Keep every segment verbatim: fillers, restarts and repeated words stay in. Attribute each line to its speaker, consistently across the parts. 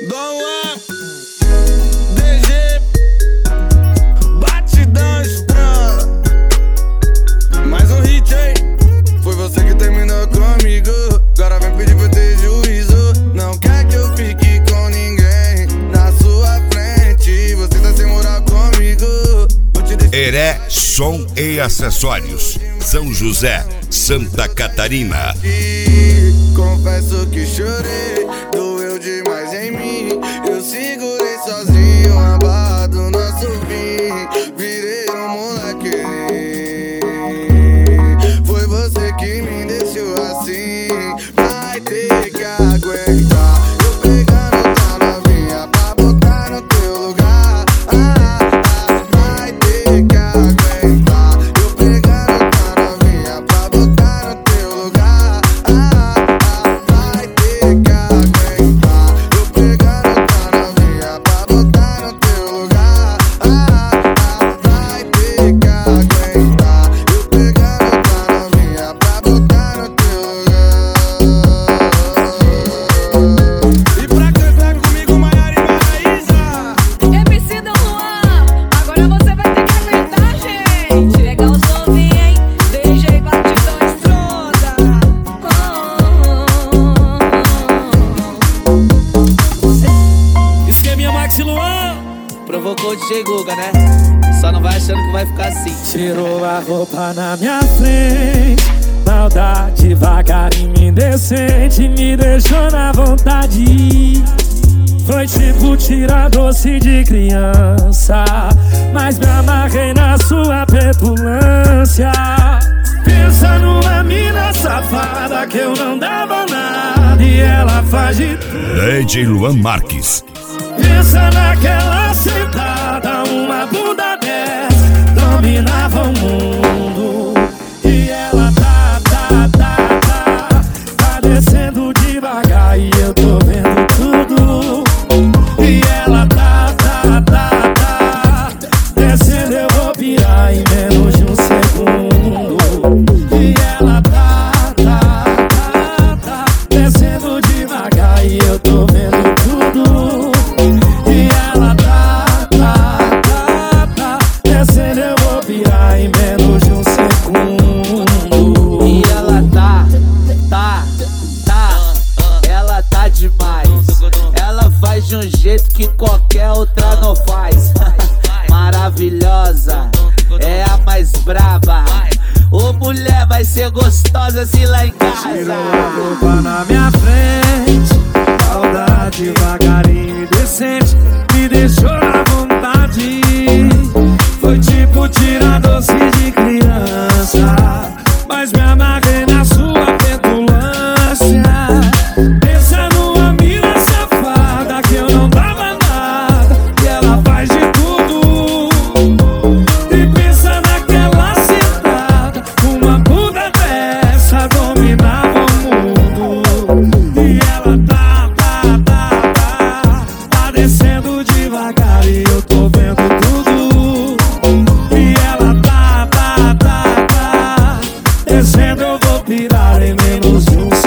Speaker 1: Dom Juan, D G, batidão estranha. Mais um hit, hein? Foi você que terminou comigo. Agora vem pedir pra eu ter juízo. Não quer que eu fique com ninguém na sua frente. Você tá sem moral comigo.
Speaker 2: Heré Som e Acessórios, São José, Santa Catarina.
Speaker 1: Confesso que chorei, doeu demais em mim. Eu segurei sozinho a barra do nosso fim. Virei um moleque. Foi você que me deixou assim. Vai ter que aguentar eu pegando tua novinha pra botar no teu lugar. Ah, ah, vai ter que aguentar eu pegando tua novinha pra botar no teu lugar. Ah, ah, vai ter que aguentar eu pegando tua novinha pra botar no teu lugar. Ah, ah, vai ter que aguentar eu pegando tua novinha pra botar no teu lugar. E pra cantar comigo, Maiara e Maraísa.
Speaker 3: M C Dom Juan, agora você vai ter que aguentar, gente. Legal novinho, hein? D J batidão estronda.
Speaker 4: Esqueminha Maxi Luan.
Speaker 5: Provocou o D J Guga, né? Só não vai achando que vai ficar assim.
Speaker 4: Tirou a roupa na minha frente, maldade devagarinho indecente, me deixou na vontade. Foi tipo tirar doce de criança, mas me amarrei na sua petulância. Pensa numa mina safada que eu não dava nada e ela faz de tudo.
Speaker 2: D J Luan Marques.
Speaker 4: Pensa naquela sentada, uma bunda dessa dominava o mundo. E ela tá, tá, tá, tá, tá descendo devagar e eu tô vendo tudo. E ela tá, tá, tá, tá, descendo eu vou pirar em menos de um segundo. E ela tá, tá, tá, tá, descendo devagar e eu tô vendo tudo. E ela tá, tá, tá, tá, descendo eu vou pirar em menos de um segundo.
Speaker 5: E ela tá, tá, tá, ela tá demais. Ela faz de um jeito que qualquer outra não faz. Maravilhosa, é a mais braba. Ô mulher, vai ser gostosa assim lá em casa.
Speaker 4: Tirou a roupa na minha frente, maldade devagarinho e decente, me deixou na vontade. Foi tipo tirar doce de criança, mas me amarrei na sua petulância. Pensa numa mina safada que eu não dava nada e ela faz de tudo. E pensa naquela sentada, uma bunda dessa dominava o mundo. E ela tá, tá, tá, tá, tá descendo devagar e eu tô vendo tudo. E ela tá, tá, tá, tá, descendo eu vou pirar em menos de um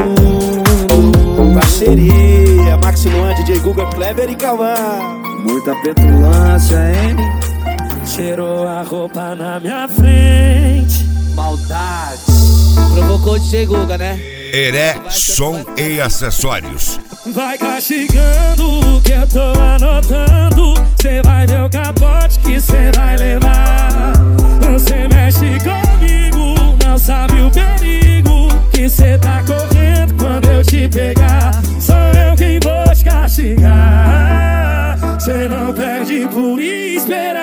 Speaker 4: segundo.
Speaker 6: Parceria, Maxi Luan, D J Guga, Kleber e Cauã.
Speaker 4: Muita petulância, hein? Tirou a roupa na minha frente.
Speaker 5: Maldade. Provocou o D J Guga, né?
Speaker 2: Heré Som e Acessórios.
Speaker 4: Vai castigando que eu tô anotando. Cê vai ver o capote que cê vai levar. Você mexe comigo, não sabe o perigo que cê tá correndo quando eu te pegar. Sou eu quem vou te castigar. Cê não perde por esperar.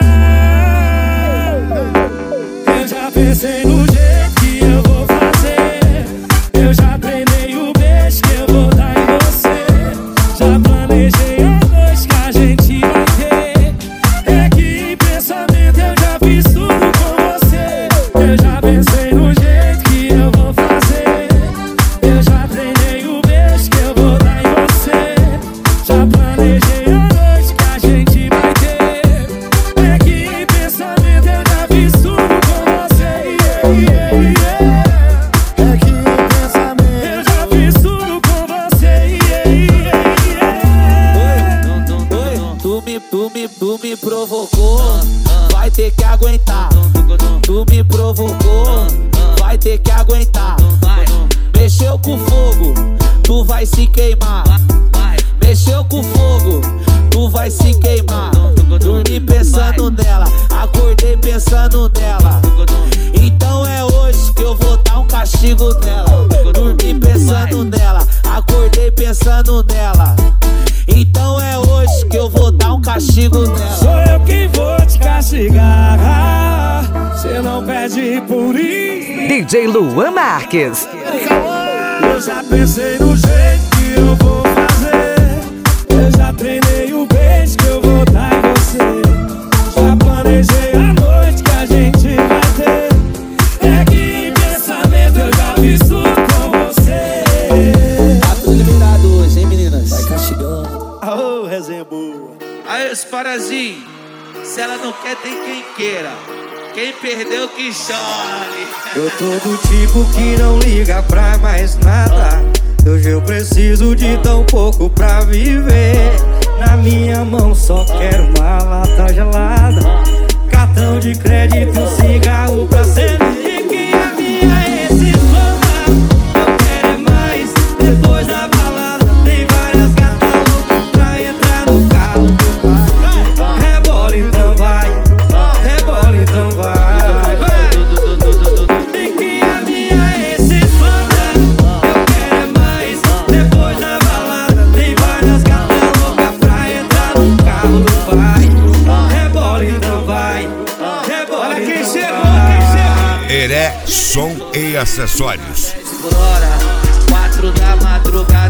Speaker 4: Eu já pensei no jeito que eu vou fazer. Eu já treinei o beijo que eu vou dar em você. Já planejei a noite que a gente vai ter. É que em pensamento eu já fiz tudo com você. Eu já pensei no jeito que eu vou fazer. Eu já treinei o beijo que eu vou dar em você. Já planejei a noite que a gente vai ter. É que em pensamento eu já fiz tudo com você. Yeah, yeah.
Speaker 5: provocou, vai ter que aguentar. Tu me provocou, vai ter que aguentar. Mexeu com fogo, tu vai se queimar. Mexeu com fogo, tu vai se queimar. Dormi pensando nela, acordei pensando nela. Então é hoje que eu vou dar um castigo nela. Dormi pensando nela, acordei pensando nela. Então é hoje que eu vou dar um castigo nela.
Speaker 4: Sou eu quem vou te castigar, cê não pede por isso.
Speaker 7: D J Luan Marques.
Speaker 4: Eu já pensei no jeito que eu vou fazer. Eu já treinei o beijo que eu vou dar em você. Já planejei a noite que a gente vai ter. É que em pensamento eu já fiz tudo com você.
Speaker 5: Tá tudo liberado hoje, hein, meninas?
Speaker 6: Vai castigando. Aô, resenha boa.
Speaker 8: Aí, os parazinhos, se ela não quer, tem quem queira. Quem perdeu que chore.
Speaker 9: Eu tô do tipo que não liga pra mais nada. Hoje eu preciso de tão pouco pra viver. Na minha mão só quero uma lata gelada, cartão de crédito, cigarro pra ser rico. E a minha é esse fama. Eu quero é mais. Depois da balada tem várias gatas loucas pra entrar no carro do pai. Rebola então vai, rebola então vai.
Speaker 2: Heré Som e Acessórios.
Speaker 8: Por hora, quatro da madrugada.